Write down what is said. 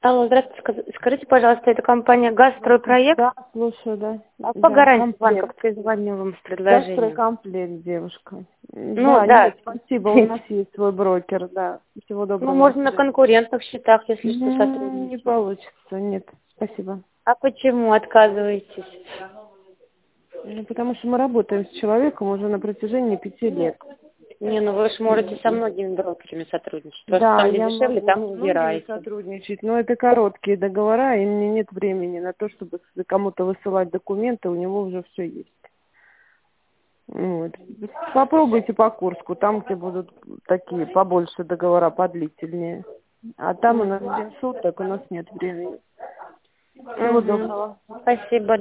Алло, здравствуйте. Скажите, пожалуйста, это компания «Газстройпроект»? Да, слушаю, да. А по Да, гарантии комплект. банковской звоню вам с предложением. Гастрокомплект, девушка. Ну, Да, да. нет, спасибо, у нас есть свой брокер, да. Всего Ну, доброго, до можно на свидания. конкурентных счетах, если что, Не сотрудничать. получится, нет, спасибо. А почему отказываетесь? Ну, потому что мы работаем с человеком уже на протяжении 5 лет. Не, ну вы же можете со многими брокерами сотрудничать. Просто Да, там, где я дешевле, могу там с многими выбираете. сотрудничать, но это короткие договора, и мне нет времени на то, чтобы кому-то высылать документы, у него уже все есть. Вот. Попробуйте по Курску, там, где будут такие побольше договора, подлительнее. А там у нас день суток, у нас нет времени. Всего Угу. доброго. Спасибо.